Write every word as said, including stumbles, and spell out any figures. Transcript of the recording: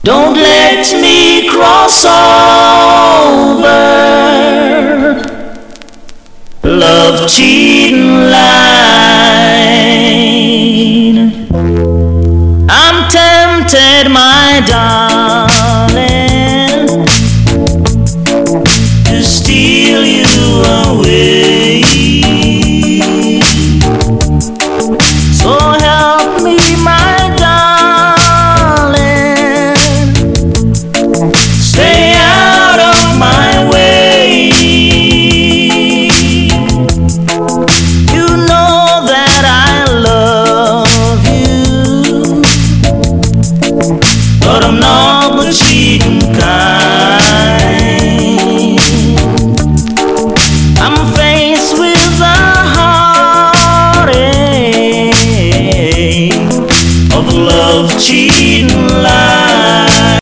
Don't let me cross over love cheating line. I'm tempted, my darling, to steal you away. So help me, my darling, stay out of my way. You know that I love you, but I'm not the cheating